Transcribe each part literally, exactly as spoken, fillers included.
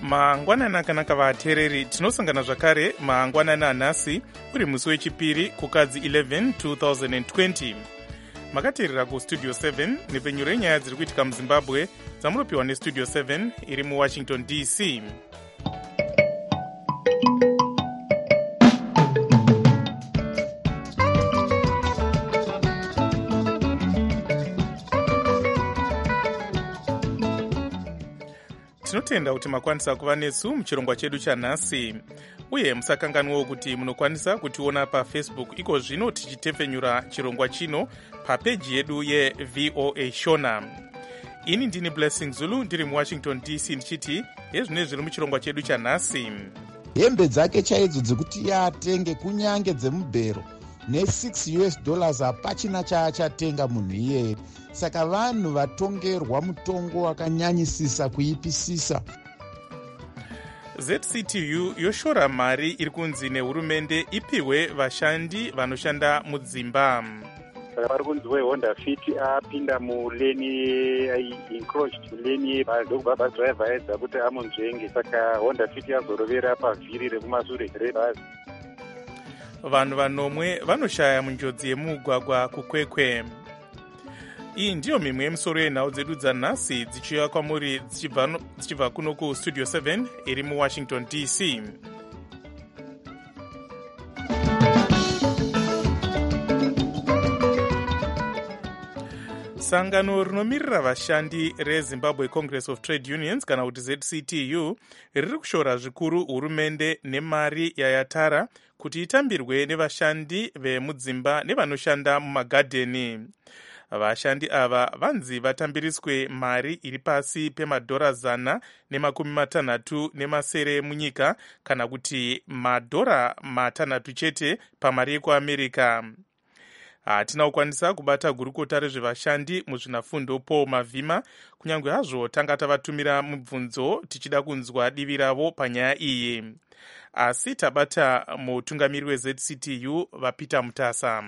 mangwanani akanaka vateereri, tinosangana zvakare mangwanani anhasi uri musi wechipiri kukadzi eleven two thousand twenty. makateerera kustudio seven nepenyu renyaya dziri kuitika muzimbabwe dzamunopiwa nestudio seven iri muwashington D C. tinotenda kuti makwanisa kuva nesu muchirongwa chedu chanhasi, uye musakanganwawo kuti munokwanisa kutiona pafacebook iko zvino tichitepfenyura chirongwa chino papeji yedu yevoa shona. ini ndini Blessing Zulu ndiri muwashington D C ndichiti yezvine zviri muchirongwa chedu chanhasi. hembe dzake chaidzo dzekuti atenge kunyange dzemubhero ne-six U S dollars hapachina chaachatenga munhu iyeye. saka vanhu vatongerwa mutongo wakanyanyisisa kuipisisa. Z C T U yoshora mari iri kunzi nehurumende ipiwe vashandi vanoshanda mudzimba. saka vari kunzi wehonda fit apinda muleni encroached muleni ndokubva driver aedza kuti amunzvenge, saka honda fit yazorovera pavhiri rekumasure rebhazi. vanhu vanomwe vanoshaya munjodzi yemugwagwa kukwekwe. iyi ndiyo mimwe yemisoro yenhau dzedu dzanhasi dzichiuya kwamuri dzichibva kuno kustudio seven iri muwashington D C. sangano rinomirira vashandi rezimbabwe congress of trade unions kana kuti Z C T U riri kushora zvikuru hurumende nemari yayatara kuti itambirwe nevashandi vemudzimba nevanoshanda mumagadheni. vashandi ava vanzi vatambiriswe mari iri pasi pemadhora zana nemakumi matanhatu nemasere munyika, kana kuti madhora matanhatu chete pamari yekuamerica. hatina kukwanisa kubata gurukota rezvevashandi muzvinafundo Paul Mavhima, kunyange hazvo tanga tavatumira mubvunzo tichida kunzwa divi ravo panyaya iyi, asi tabata mutungamiri we-Z C T U vaPeter Mutasa.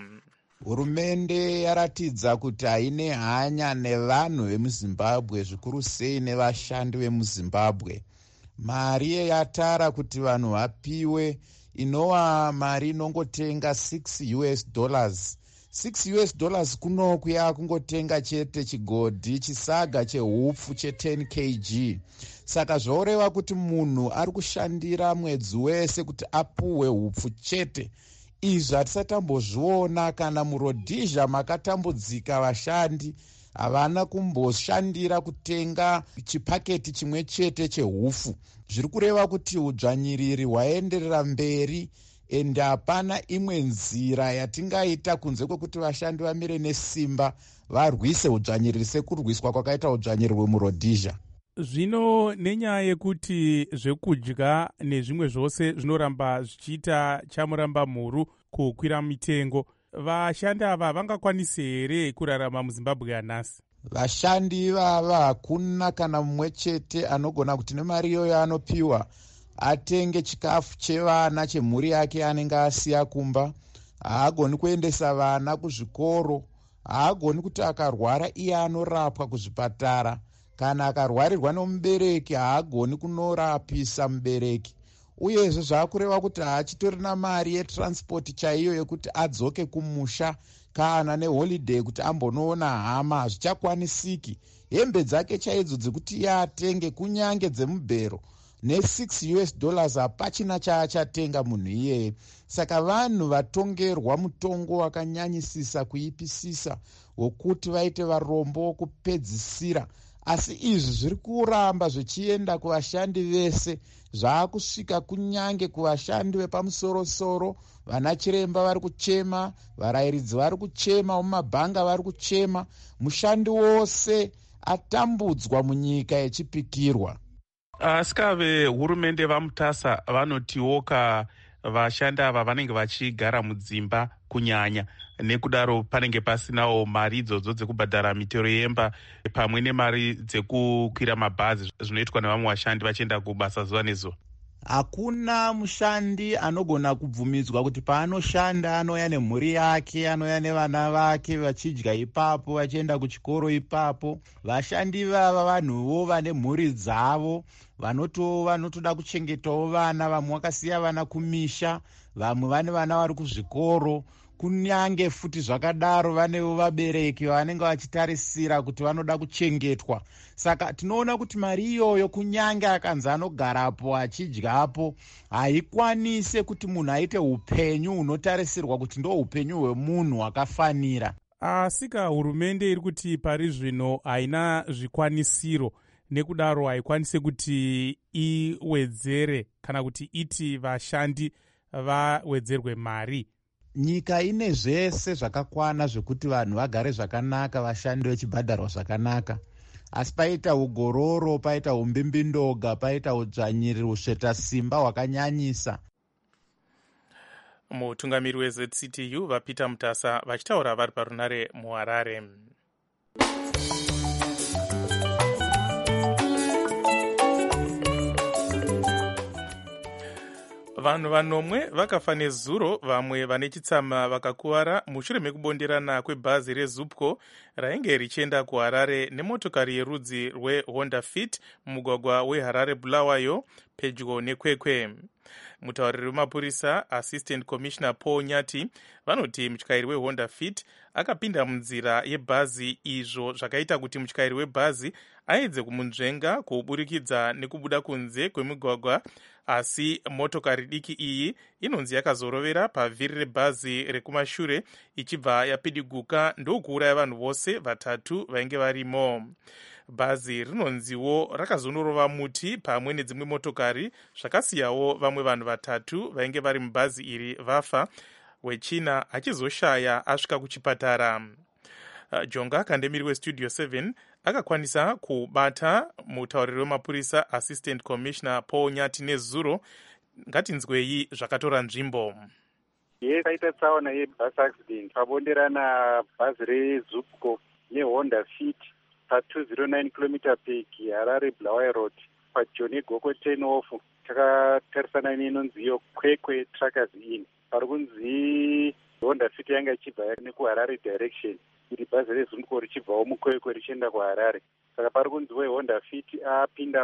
hurumende yaratidza kuti haine hanya nevanhu vemuzimbabwe, zvikuru sei nevashandi vemuzimbabwe. mari yeyatara kuti vanhu vapiwe inova mari inongotenga six U S dollars. six U S dollars kunoku yakungotenga chete chigodhi chisaga chehupfu che10 kilograms. saka zvoreva kuti munhu ari kushandira mwedzi wese kuti apuhwe hupfu chete. izvi hatisatambozviona kana muRhodesia makatambudzika vashandi havana kumboshandira kutenga chipaketi chimwe chete chehufu. zviri kureva kuti udzvanyiriri hwaenderera mberi ende hapana imwe nzira yatingaita kunze kwekuti vashandi vamire nesimba varwise udzvanyiriri sekurwiswa kwakaita udzvanyiriri muRhodesia. zvino nenyaya yekuti zvekudya nezvimwe zvose zvinoramba zvichiita chamuramba mhuru kukwira mitengo, vashandi ava vangakwanisi here kurarama muzimbabwe yanhasi? vashandi ivava hakuna kana mumwe chete anogona kuti nemari iyoyo anopiwa atenge chikafu chevana chemhuri yake anenge asiya kumba. haagoni kuendesa vana kuzvikoro, haagoni kuti akarwara iye anorapwa kuzvipatara, kana akarwarirwa nomubereki haagoni kunorapisa mubereki. uyezve zvaakureva kuti haachitorina mari yetransport chaiyo yekuti adzoke kumusha kana neholiday kuti ambonoona hama, hazvichakwanisiki. hembe dzake chaidzo dzekuti yatenge kunyange dzemubhero ne-six U S dollars hapachina chaachatenga munhu iyeye. saka vanhu vatongerwa mutongo wakanyanyisisa kuipisisa wokuti vaite varombo wokupedzisira. asi izvi zviri kuramba zvichienda kuvashandi vese, zvaakusvika kunyange kuvashandi vepamusorosoro. vana chiremba vari kuchema, varayiridzi vari kuchema, mumabhanga vari kuchema. mushandi wose atambudzwa munyika yechipikirwa. asi kave hurumende vaMutasa vanotiwoka vashandi ava vanenge vachigara mudzimba kunyanya, nekudaro panenge pasinawo mari idzodzo dzekubhadhara mitero yemba pamwe nemari dzekukwira mabhazi zvinoitwa nevamwe vashandi vachienda kubasa zuva nezuva. hakuna mushandi anogona kubvumidzwa kuti paanoshanda anouya nemhuri yake, anouya nevana vake vachidya ipapo, vachienda kuchikoro ipapo. Vashandi vava vanhuwo vane mhuri dzavo, vanoto vanotoda kuchengetawo vana. Vamwe vakasiya vana kumisha, vamwe vane vana vari kuzvikoro. Kunyange futi zvakadaro vanewo vabereki vanenge vachitarisira kuti vanoda kuchengetwa. Saka tinoona kuti mari iyoyo kunyange akanzi anogarapo achidyapo, haikwanise kuti munhu aite upenyu hunotarisirwa kuti ndo upenyu hwemunhu hwakafanira. Asika hurumende iri kuti pari zvino haina zvikwanisiro, nekudaro haikwanise kuti iwedzere kana kuti iti vashandi vawedzerwe mari. Nyika ine zvese zvakakwana zvekuti vanhu vagare zvakanaka, vashandi vechibhadharwa zvakanaka. Asi paita ugororo, paita umbimbindoga, paita udzvanyiriri, usveta simba hwakanyanyisa. Mutungamiri we-Z C T U vaPeter Mutasa vachitaura vari parunare muHarare. Vanhu vanomwe vakafa nezuro, vamwe vane chitsama vakakuvara mushure mekubonderana kwebhazi reZupco rainge richienda kuHarare nemotokari yerudzi rweHonda Fit mumugwagwa weHarare Bulawayo pedyo neKwekwe. Mutauriri wemapurisa Assistant Commissioner Paul Nyati vanoti mutyairi weHonda Fit akapinda munzira yebhazi, izvo zvakaita kuti mutyairi webhazi aedze kumunzvenga kuburikidza nekubuda kunze kwemugwagwa. Asi motokari diki iyi inonzi yakazorovera pavhiri rebhazi rekumashure ichibva yapidiguka ndokuuraya vanhu vose vatatu vainge varimo. Bhazi rinonziwo rakazonorova muti pamwe nedzimwe motokari, zvakasiyawo vamwe vanhu vatatu vainge vari mubhazi iri vafa, wechina achizoshaya asvika kuchipatara. Jonga Kandemiri weStudio seven akakwanisa kubata mutauriri wemapurisa Assistant Commissioner Paul Nyati nezuro. Ngatinzwei zvakatora nzvimbo. Ye kaita tsaona yebus accident pabonderana bhazi reZupco neHonda Fit pa two oh nine kilometer peg Harare Bulawayo Road paJoni Goko ten off takatarisana nenonziyo Kwekwe Truckers Inn. Pari kunzi Honda Fit yanga ichibva nekuHarare direction, iri bhazi reZupco richibvawo muKwekwe richienda kuHarare. Saka pari kunzi weHonda Fit apinda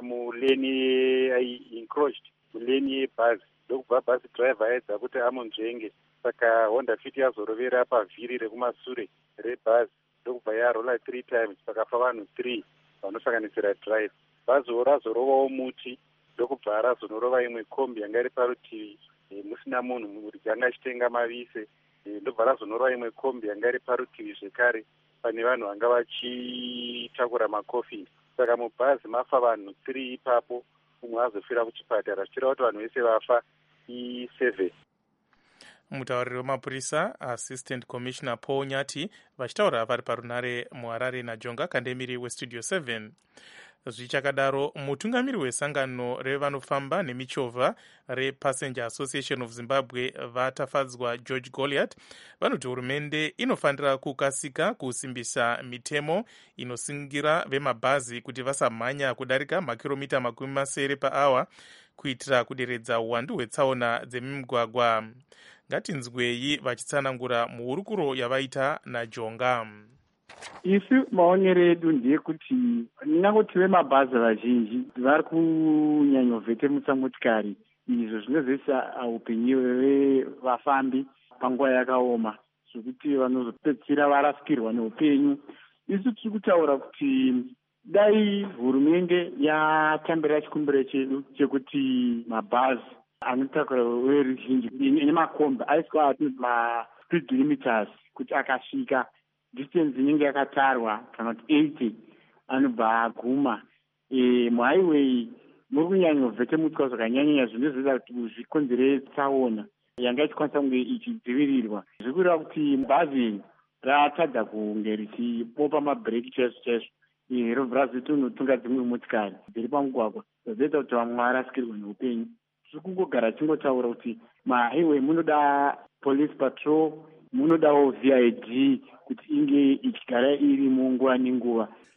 muleni encroached muleni yebhazi, ndokubva bhazi driver aedza kuti amunzvenge. Saka Honda Fit yazorovera pavhiri rekumashure rebhazi, ndokubva yarola three times, pakafa vanhu three vanosanganisira driver. Bhazi razorovawo muti, ndokubva razonorova imwe kombi yanga iri parutivi musina munhu yanga ichitenga mavise, ndobva razonorova imwe kombi yanga iri parutivi zvekare pane vanhu vanga vachitakura makofi. Saka mubhazi mafa vanhu three ipapo, umwe azofira kuchipatara, zvichireva kuti vanhu vese vafa i-seven. Mutauriri wemapurisa Assistant Commissioner Paul Nyati vachitaura vari parunare muHarare naJonga Kandemiri weStudio seven. Zvichakadaro, mutungamiri wesangano revanofamba nemichovha rePassenger Association of Zimbabwe vatafadzwa George Goliath vanoti hurumende inofanira kukasika kusimbisa mitemo inosingira vemabhazi kuti vasamhanya kudarika makiromita makumi masere paawa kuitira kuderedza uwandu hwetsaona dzemimugwagwa. Ngatinzwei vachitsanangura muhurukuro yavaita naJonga. Isu maonero edu ndeyekuti nyangoti vemabhazi vazhinji vari kunyanyovhetemutsa motikari, izvo zvinozoisa upenyu hwevafambi panguva yakaoma, zvokuti vanozopedzisira varasikirwa neupenyu. Isu tiri kutaura kuti dai hurumende yatambira chikumbiro chedu chekuti mabhazi anotakura veruzhinji nemakombi aiswa atinoti maspeed limiters, kuti akasvika distance inenge yakatarwa kana kuti eighty anobva aguma. E, muhighway muri kunyanyovhetemutswa zvakanyanyanya zvinozoita kuti zvikonzere tsaona yanga ichikwanisa kunge ichidzivirirwa. Zviri kureva kuti bhazi ratadza kunge richibopa mabhireki chaizvo chaizvo, robva razoita unotunga dzimwe motikari dziri pamugwagwa, zvazoita kuti vamwe varasikirwe neupenyu. Tiri kungogara tingotaura kuti mahighway munoda police patrol, munodawo V I D kuti inge ichigara iri munguva nenguva.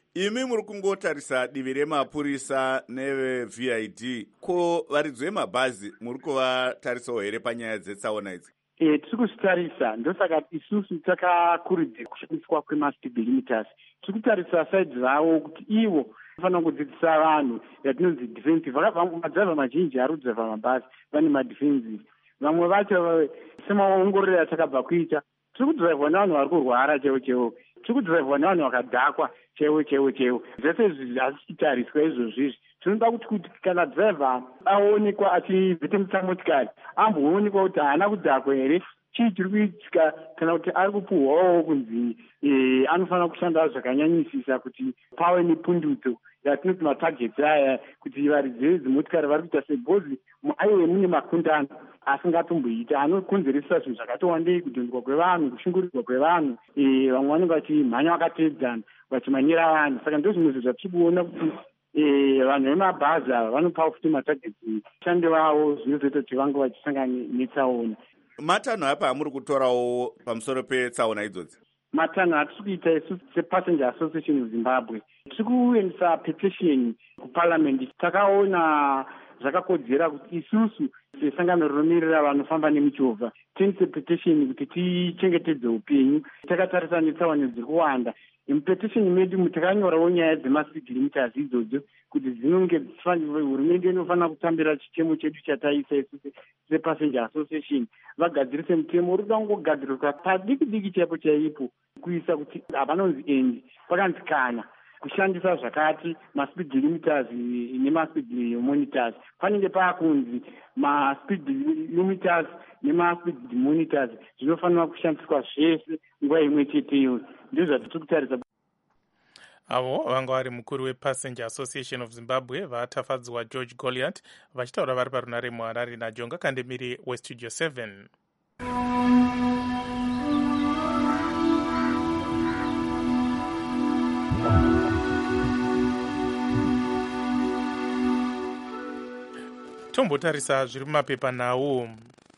imi muri kungotarisa divi remapurisa neve I D, ko varidzi vemabhazi muri kuvatarisawo here panyaya dzetsaona idzi? E, tiri kuzvitarisa. Ndosaka isusu takakurudzira kushandiswa kwema-speed limiters. Tiri kutarisa saidi ravo kuti ivo vanofana kudzidzisa vanhu yatinonzi defensive. Madhiraivha mazhinji ari kudhiraivha mabhazi vane madefensive. Vamwe vacho semaongororo atakabva kuita, tiri kudhiraivhwa nevanhu vari kurwara chaivo chaivo. Tiri kudhiraivhwa nevanhu vakadhakwa chaivo chaivo chaivo. Zvese izvi hazvisi kutariswa izvozvo izvi. Tinoda kuti kuti kana dhiraivha aonekwa achivhitimutsa motikari, amboonekwa kuti haana kudhakwa here, chii chiri kuitika, kana kuti ari kupuhwawo kunzi anofanira kushanda zvakanyanyisisa kuti pave nepundutso yatinoti matageti aya, kuti varidzi vedzimotikari vari kuita sebhozi aiwe mune makundano asingatomboita anokonzeresa zvinhu zvakatowandei, kudhonzwa kwevanhu, kushungurudzwa kwevanhu, vamwe vanenge vachimhanya vakatedzana vachimanyira vanhu. Saka ndo zvimwe zvo zvatiri kuona kuti vanhu vemabhazi ava vanopa futi matageti shande vavo, zvinozoita kuti vange vachisangana netsaona. Matanho apa amuri kutorawo pamusoro petsaona idzodzi? Matanho atiri kuita isu sepassenger association of Zimbabwe, tiri kuendesa petition kuparliament. Takaona zvakakodzera kuti isusu sesangano rinomirira vanofamba nemichovha tiendese petition kuti tichengetedze upenyu. Takatarisa netsaona dziri kuwanda. Mupetition medu takanyorawo nyaya dzema-speed limiters idzodzo kuti dzinonge hurumende inofanira kutambira chitemo chedu chataisa isusu sepassenger association. Vagadzirise mutemo uri kuda kungogadziriswa padiki diki chaipo chaipo, kuisa kuti hapanonzi endi pakanzi kana kushandisa zvakati ma-speed limiters nema-speed monitors. Panenge paakunzi ma-speed limiters nema-speed monitors zvinofanira kushandiswa zvese nguva imwe cheteyo. Ndizvo zvatiri kutarisa. Avo vanga vari mukuru wePassenger Association of Zimbabwe vatafadzwa George Goliath vachitaura vari parunare muHarare naJonga Kandemiri weStudio seven. Tombotarisa zviri mumapepa nawo.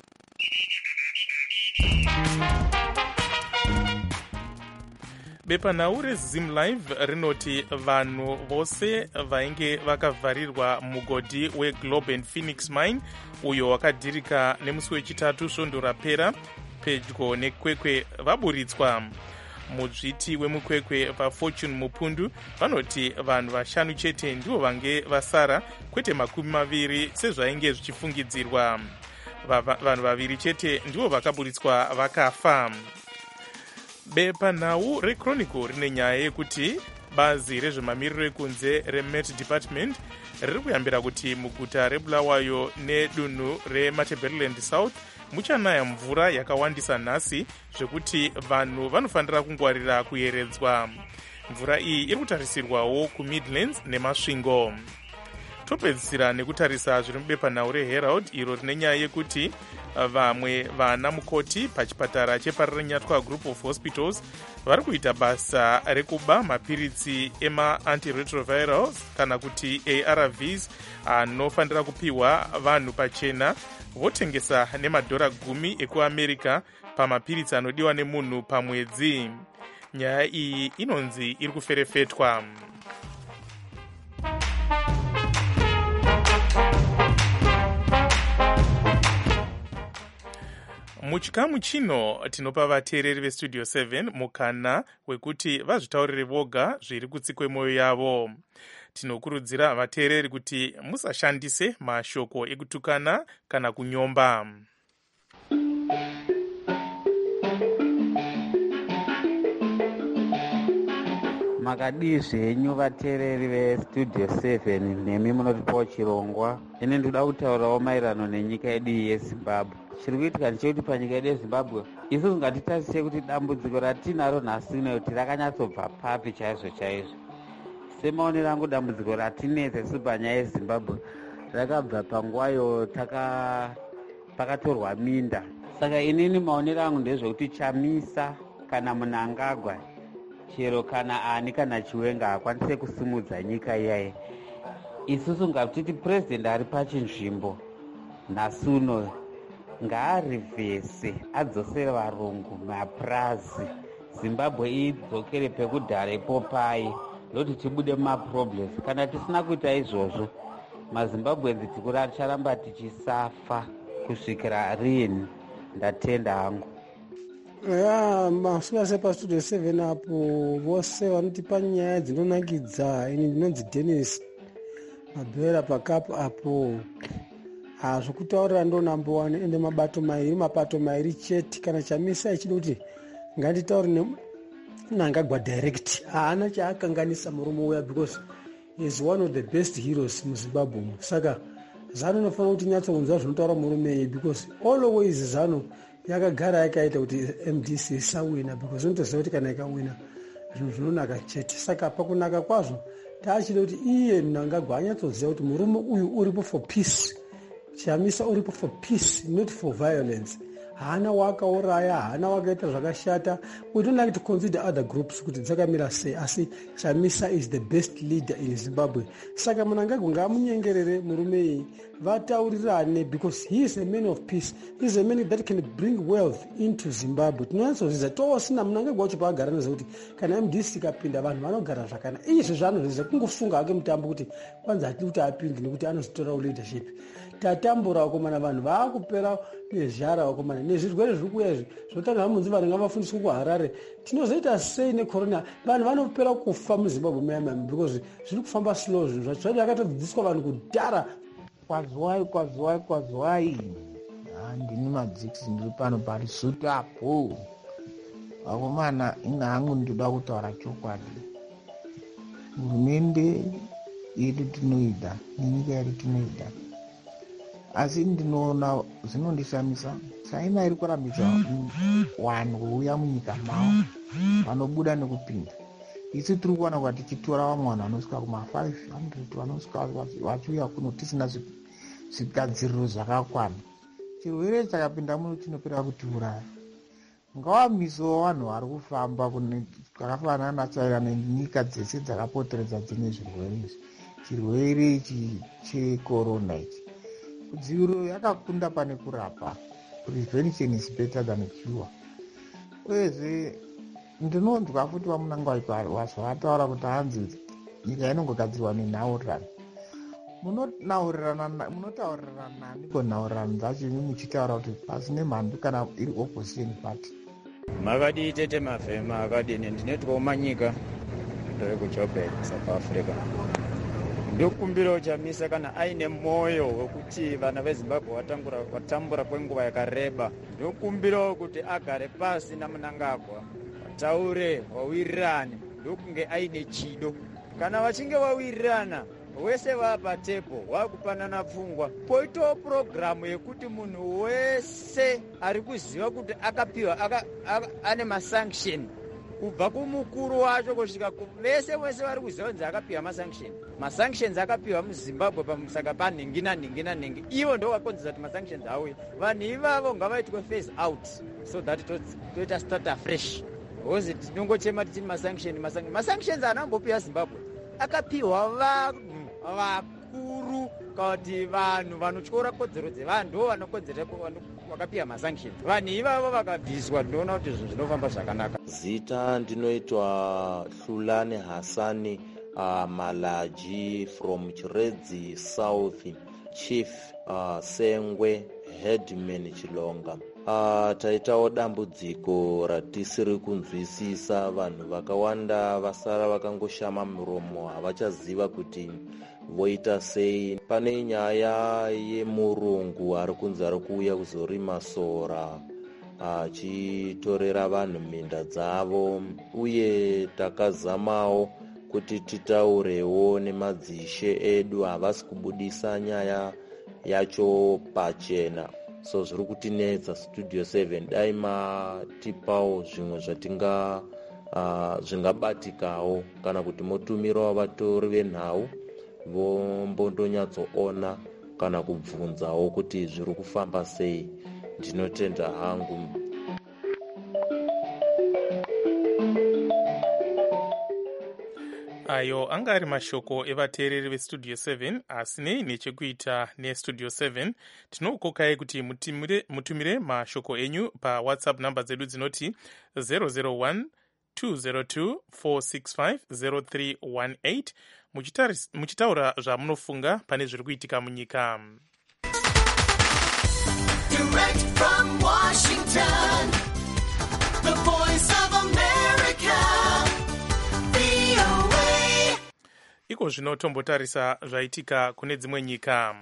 Bepanhau reZim Live rinoti vanhu vose vainge vakavharirwa mugodhi weGlobe and Phoenix Mine uyo wakadhirika nemusi wechitatu svondo rapera pedyo nekwekwe vaburitswa. Mudzviti wemukwekwe vaFortune Mupundu vanoti vanhu vashanu chete ndivo vange vasara, kwete makumi maviri sezvainge zvichifungidzirwa. Vanhu vaviri chete ndivo vakaburitswa vakafa. Bepanhau reChronicle rine nyaya yekuti bazi rezvemamiriro ekunze reMet Department riri kuyambira kuti muguta reBulawayo nedunhu reMatabeleland South muchanaya mvura yakawandisa nhasi zvekuti vanhu vanofanira kungwarira kuyeredzwa. Mvura iyi iri kutarisirwawo kuMidlands nemasvingo. Topedzisira nekutarisa zviri mubepanhau reHerald iro rine nyaya yekuti vamwe vana mukoti pachipatara chePararanyatwa Group of Hospitals vari kuita basa rekuba mapiritsi ema-antiretrovirals kana kuti A R Vs anofanira kupiwa vanhu pachena, votengesa nemadhora gumi ekuAmerica pamapiritsi anodiwa nemunhu pamwedzi. Nyaya iyi inonzi iri kuferefetwa. Muchikamu chino tinopa vateereri veStudio seven mukana wekuti vazvitaurire voga zviri kutsikwe mwoyo yavo. Tinokurudzira vateereri kuti musashandise mashoko ekutukana kana kunyomba. Makadii zvenyu vateereri veStudio seven nemi munotipawo chirongwa. Ine ndoda kutaurawo maererano nenyika yedu yeZimbabwe. Chiri kuitika ndechekuti panyika yedu yeZimbabwe isusu ngatitarise kuti dambudziko ratinaro nhasi nekuti rakanyatsobva papi chaizvo chaizvo. Semaonero angu dambudziko ratinetsa isu panyaya yeZimbabwe rakabva panguvayo taka pakatorwa minda. Saka inini maonero angu ndezvekuti chamisa kana munhu angagwa chero kana ani kana chiwenga akwanise kusimudza nyika iyayi. Isusu ngatiti president ari pachinzvimbo nhasi uno ngaarivhese adzosere varungu mapurazi, Zimbabwe idzokere pekudhara ipo pai. ndoti tibude mumaproblems. Kana tisina kuita izvozvo, mazimbabwenzi tikuracharamba tichisafa kusvikira rini. Ndatenda hangu. Ya masvika sepastudio seven apo vose vanotipa nyaya dzinonakidza. Ini ndinonzi Dennis Mabhera pakapu apo. Ha zvokutaurira ndo number one ende mabato mairi mapato mairi chete. Kana chamisa ichida kuti nganditaure neNangagwa direct. Haana chaakanganisa murume uya because he is one of the best heroes muZimbabwe. Saka Zanu unofanira kuti nyatsokunzwa zvinotaura murume iyi because always Zanu yakagara yakaita kuti M D C isawina because unotoziva kuti kana ikawina zvinhu zvinonaka chete. Saka pakunaka kwazvo taachida kuti iye Mnangagwa anyatsoziva kuti murume uyu uripo for peace. Chamisa uripo for peace, not for violence. Haana wakauraya, haana wakaita zvakashata. We don't like to consider other groups kuti dzakamira sei, asi Chamisa is the best leader in Zimbabwe. Saka Mnangagwa ngaamunyengerere murume iyi vataurirane because he is a man of peace. He is a man that can bring wealth into Zimbabwe. Tinonyatsozviziva tosina Mnangagwa wacho paagara nezvekuti kana M D C ikapinda vanhu vanogara zvakanaka. Izvi zvaanozviziva kungofunga hake mutambo kuti kwanza hatidi kuti apinde nekuti anozotora leadership. Tatambura vakomana vanhu vaakupera nezhara vakomana nezvirwere zviri kuuya izvi zvotanga munzi vanhu ngavafundiswe kuHarare. Tinozoita sei necorona? Vanhu vanopera kufa muZimbabwe mayamami because zviri kufamba slow zvinhu zvacho zvati vakatodzidziswa vanhu kudhara. Kwaziwai kwaziwai kwaziwai. Handini madziksi ndiri pano paResotho apo. Vakomana ina hangu ndoda kutaura chokwadi. Hurumende yedu tinoida nenyika yedu tinoida. Asi ndinoona zvinondishamisa China iri kurambidza vanhu kuuya munyika mavo vanobuda nekupinda. Isu tiri kuona kuti tichitora vamwe vanhu vanosvika kuma five hundred vanosvika vachiuya kuno tisina zvigadziriro zvakakwana. Chirwere chakapinda muno chinopera kutiuraya. Ngavamisewo vanhu vari kufamba kwakafanana naChina nenyika dzese dzakapoteredza dzine zvirwere izvi. Chirwere ichi checorona ichi kudziviriro yakakunda pane kurapa. Prevention is better than cure. Uyezve ndinonzwa futi vaMnangagwa vataura kuti hanzi nyika inongogadzirwa nenhaurirano. Munotaurirana niko nhaurirano dzacho imi muchitaura kuti pasine mhandu kana iri opposition party. Makadi tete mafema akadini ndinetwa manyika ndiri kuJoburg South Africa. Ndokumbira Chamisa kana aine moyo wekuti vana veZimbabwe watangura watambura kwenguva yakareba. Ndokumbira kuti agare pasi naMnangagwa taure wawirirane ndokunge aine chido. Kana vachinge wawirirana wese vapa tepo wakupanana pfungwa poito programu yekuti munhu wese ari kuziva kuti akapiwa aka, aka, ane masanction kubva kumukuru wacho kusvika vese vese vari kuziva kunzi akapiwa masanction. Masanctions akapiwa muZimbabwe pamusaka panhingina nhingina nhingi. Ivo ndo vakonzera kuti masanctions auye. Vanhu ivavo ngavaitwe phase out so that toita start afresh. Hozi tinongochema tichini masanction masanction. Masanctions anambopiwa Zimbabwe. Akapiwa vanhu vakuru kuti vanhu vanotyora kodzero dzevanhu ndo vanokodzera vakapiwa masanctions. Vanhu ivavo vakabviswa ndinoona kuti zvinhu zvinofamba zvakanaka. Zita ndinoitwa Hlulane Hasani uh, Malaji from Chiredzi South, Chief uh, Sengwe, Headman Chilonga. Uh, taitawo dambudziko ratisiri kunzwisisa. Vanhu vakawanda vasara vakangoshama muromo, havachaziva kuti voita sei. Pane nyaya yemurungu ari kunzi ari kuuya kuzorima sora achitorera vanhu minda dzavo, uye takazamawo kuti titaurewo nemadzishe edu havasi kubudisa nyaya yacho pachena. So zviri kutinetsa Studio seven. Dai matipawo zvimwe zvatinga uh, zvingabatikawo kana kuti motumirawo vatori venhau vombondonyatsoona kana kubvunzawo kuti zviri kufamba sei. Ndinotenda hangu. Ayo anga ari mashoko evateereri vestudio seven asine nechekuita nestudio seven. Tinokokai kuti mutumire, mutumire mashoko enyu pawhatsapp namba dzedu dzinoti zero zero one two zero two four six five zero three one eight muchitaura zvamunofunga pane zviri kuitika munyika. Direct from Washington, the voice of America, V O A. Iko zvino tombotarisa zvaitika kune dzimwe nyika.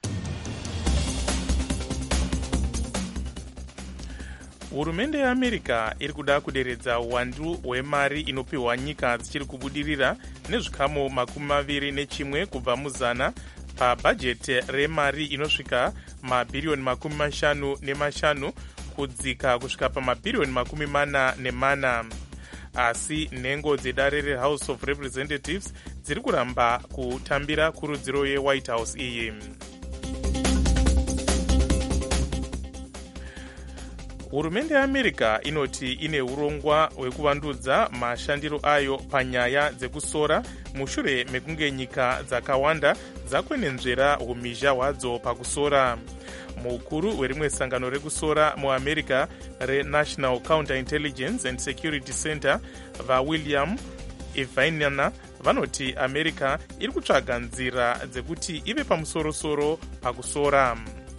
Hurumende yeAmerica iri kuda kuderedza uwandu hwemari inopiwa nyika dzichiri kubudirira nezvikamu makumi maviri nechimwe kubva muzana pabhajeti remari inosvika mabhiriyoni makumi mashanu nemashanu kudzika kusvika pamabhiriyoni makumi mana nemana. Asi nhengo dzedare reHouse of Representatives dziri kuramba kutambira kurudziro yeWhite House iyi. Hurumende yeAmerica inoti ine urongwa hwekuvandudza mashandiro ayo panyaya dzekusora mushure mekunge nyika dzakawanda dzakwenenzvera umhizha hwadzo pakusora. Mukuru werimwe sangano rekusora muAmerica reNational Counterintelligence and Security Center vaWilliam Evanina vanoti America iri kutsvaga nzira dzekuti ive pamusorosoro pakusora.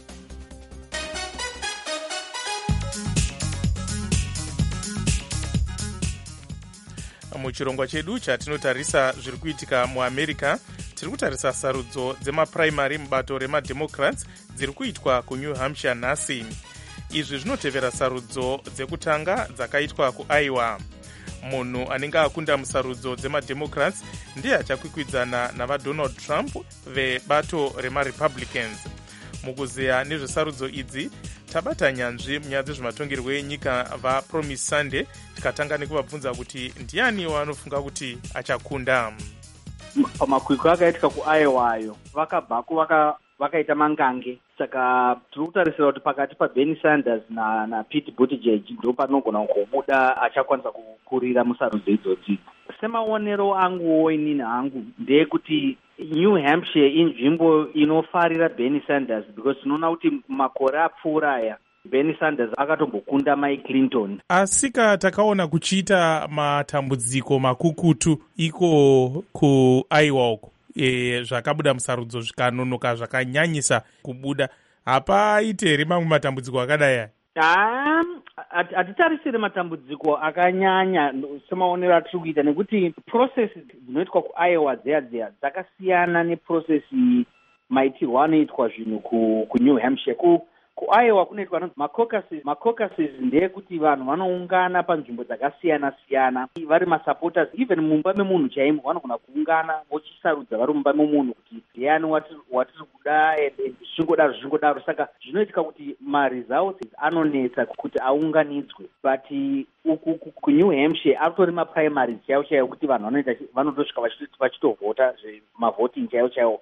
Muchirongwa chedu chatinotarisa zviri kuitika muAmerica, tiri kutarisa sarudzo dzemapuraimari mubato remademocrats dziri kuitwa kuNew Hampshire nhasi. Izvi zvinotevera sarudzo dzekutanga dzakaitwa kuIowa. Munhu anenge akunda musarudzo dzemademocrats ndiye achakwikwidzana navaDonald Trump vebato remaRepublicans. Mukuzeya nezvesarudzo idzi tabata nyanzvi munyaya dzezvematongerwo enyika vaPromise Sunday, tikatanga nekuvabvunza kuti ndiani wanofunga kuti achakunda. Pamakwikwi akaitika kuIowa ayo vakabvako vaka vakaita mangange, saka tiri kutarisira kuti pakati paBernie Sanders na naPete Buttigieg ndo panogona kubuda achakwanisa kukurira musarudzo idzodzi. Semaonero anguwo inini hangu ndeyekuti New Hampshire inzvimbo inofarira Bernie Sanders because tinoona kuti makore apfuura aya Bernie Sanders akatombokunda Mike Clinton. Asika takaona kuchiita matambudziko makukutu iko kuIowa uko. E, zvakabuda musarudzo zvikanonoka zvakanyanyisa kubuda. Hapaite here mamwe matambudziko akadai? Ah, hatitarisire matambudziko akanyanya semaonero atiri kuita nekuti process dzinoitwa kuIowa dzeya dzeya dzakasiyana neprocess maitirwo anoitwa zvinhu kuNew Hampshire. Ku kuIowa kunoitwa anonzi macaucuses. Macaucuses ndeyekuti vanhu vanoungana panzvimbo dzakasiyana siyana vari masupporters, even mumba memunhu chaimo vanogona kuungana vochisarudza vari mumba memunhu kuti ndiani watiri kuda zvichingodaro zvichingodaro. Saka zvinoitika kuti maresults anonetsa kuti aunganidzwe, but uku kuNew Hampshire atori maprimaries chaiwo chaiwo kuti vanhu vanoita vanotosvika vachitovhota mavoting chaiwo chaiwo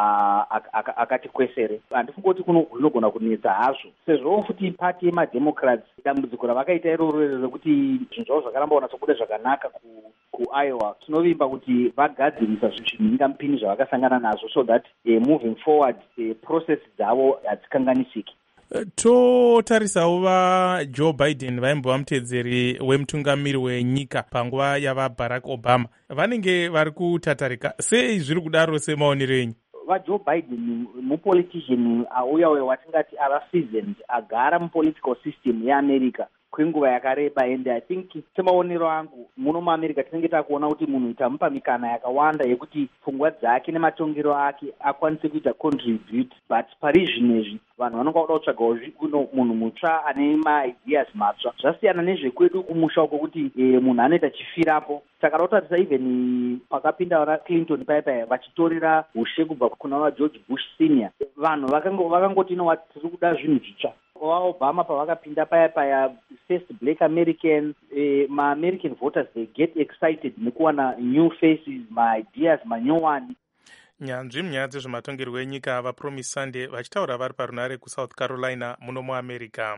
akati kwesere. Handifunga kuti kunogona kunetsa hazvo sezvo futi pati yemademocrats dambudziko ravakaita iroro rekuti zvinhu zvavo zvakaramba kunatsobuda zvakanaka kuIowa, tinovimba kuti vagadzirisa zvinhingamupini zvavakasangana nazvo so that uh, moving forward uh, process dzavo hadzikanganisiki. Totarisawo vaJoe Biden vaimbova mutedzeri wemutungamiri wenyika panguva yavaBarack Obama, vanenge vari kutatarika sei zviri kudaro semaonero enyu? VaJoe Biden mupolitician auya uyo watingati ava seasoned, agara mupolitical system yeAmerica kwenguva yakareba, and I think semaonero angu muno muAmerica tinenge takuona kuti munhu itamupa mikana yakawanda yekuti pfungwa dzake nematongero ake akwanise kuita contribute, but pari zvinezvi vanhu vanonga kuda kutsvagawo munhu mutsva ane maideas matsva. Zvasiyana nezvekwedu kumusha uko kuti e, munhu anoita chifirapo. Saka rotarisa even pakapinda vana Clinton paya vachitorera ushe kubva kuna vaGeorge Bush senior, vanhu vakangoti ino tiri kuda zvinhu zvitsva. vaObama pavakapinda paya paya first black American, eh, ma-American voters they get excited nekuwana new faces, ma-ideas manyowani. Nyanzvi munyaya dzezvematongerwo enyika vaPromise Sunday vachitaura vari parunare kuSouth Carolina muno muAmerica.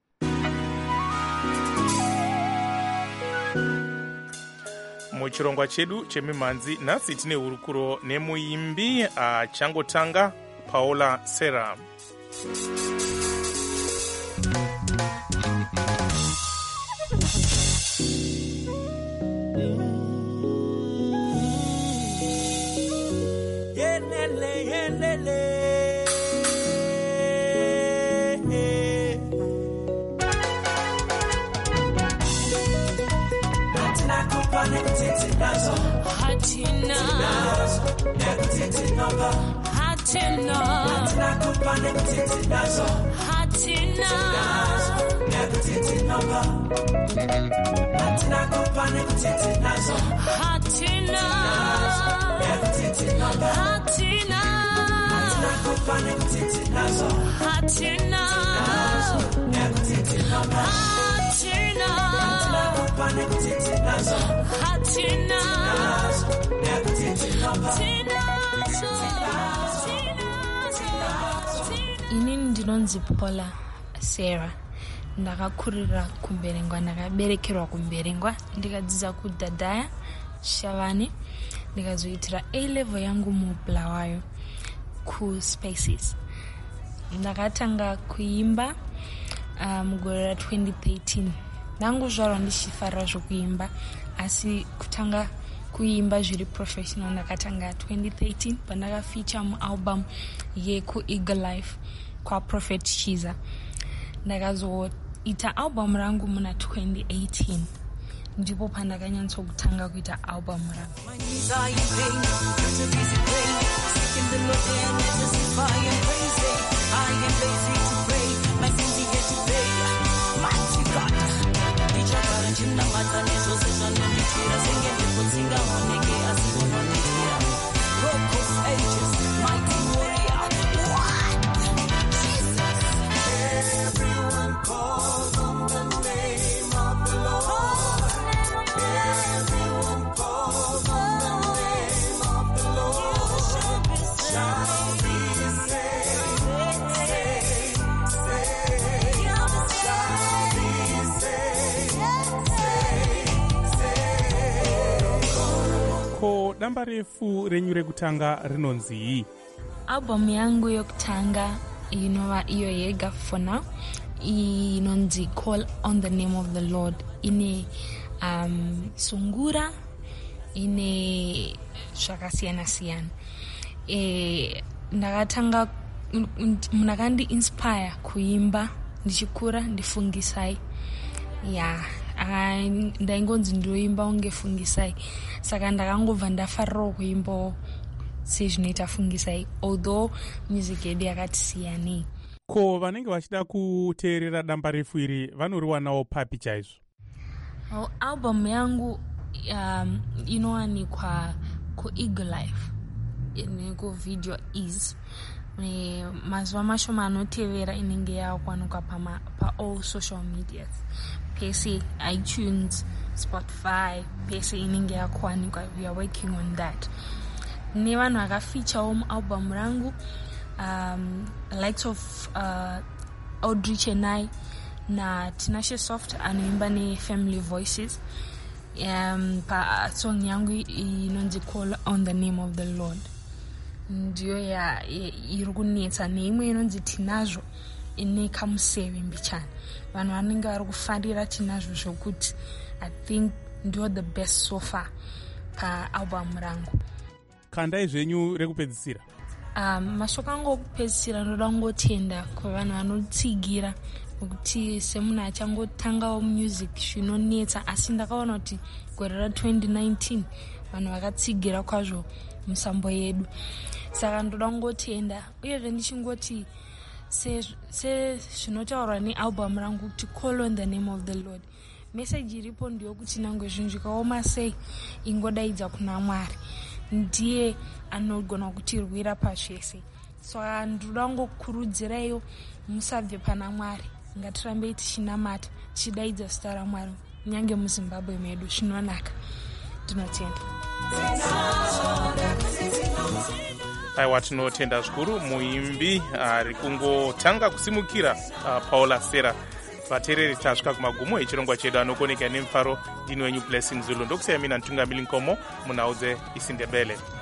Muchirongwa chedu chemimhanzi nhasi tine hurukuro nemuimbi achangotanga Paula Serra. Inini ndinonzi Paula Sarah. Ndakakurira kumberengwa, ndakaberekerwa kumberengwa, ndikadzidza kudhadhaya Shavani, ndikazoitira A level yangu muBulawayo ku Spaces. Ndakatanga kuimba uh, mugore ra twenty thirteen. Ndangozvarwa ndichifarira zvokuimba, asi kutanga kuimba zviri professional ndakatanga twenty thirteen pandakafeature mualbum yeku Eagle Life kwa Prophet Chiza. Ndakazoita album rangu muna twenty eighteen. Ndipo pandakanyatso kutanga kuita album rangu. Damba refu renyu rekutanga rinonzi? Album yangu yokutanga inova iyo yega for now, inonzi Call on the Name of the Lord. Ine um, sungura, ine zvakasiyana siyana. E, ndakatanga munakandi inspire kuimba ndichikura ndifungisai. Yeah. Uh, ndaingonzi ndoimba ungefungisai, saka ndakangobva ndafarirawo kuimba sezvinoita fungisai, although music yedu yakati siyanei. Ko vanenge vachida kuteerera damba refu iri vanoriwanawo papi chaizvo? Oh, album yangu um, inowanikwa ku Eagle Life neku Video Ease. E, mazuva mashoma anotevera inenge yakuwanikwa pa all social medias, pese iTunes, Spotify, pese inenge yakuwanikwa. We are working on that. Ne vanhu vakafeature mualbum rangu, um, likes of uh, Audrey Chenai na Tinashe Soft anoimba ne Family Voices. Um, pa song yangu inonzi Call on the Name of the Lord. Ndiyo ya iri kunetsa neimwe inonzi Tinazvo ine kamuseve mbichana. Vanhu vanenge vari kufarira Tinazvo zvokuti I think ndiyo the best so far pa album rangu. Kandai zvenyu rekupedzisira? Um, mashoko angu okupedzisira ndoda kungotenda kuvanhu vanotsigira nokuti semunhu achangotangawo music zvinonetsa, asi ndakaona kuti gore ra twenty nineteen vanhu vakatsigira kwazvo musambo yedu, saka ndoda kungotenda. Uyezve ndichingoti sezvinotaurwa nealbum rangu kuti Call on the Name of the Lord, message iripo ndiyokuti nangwe zvinhu zvikaoma sei ingodaidza kuna Mwari, ndiye anogona kutirwira pazvese. Saka ndoda kungokurudziraiwo musabve pana Mwari, ngatirambei tichinamata tichidaidza zita raMwari nyange muZimbabwe medu. Zvinonaka, ndinotenda. Aiwa, tinotenda zvikuru muimbi ari kungotanga kusimukira uh, Paula Sarah. Vateereri tasvika kumagumo echirongwa chedu anokoneka nemufaro. Ndini wenyu Blessing Zulu, ndokusiyamina Ntungamiri Nkomo munhau dzeIsindebele.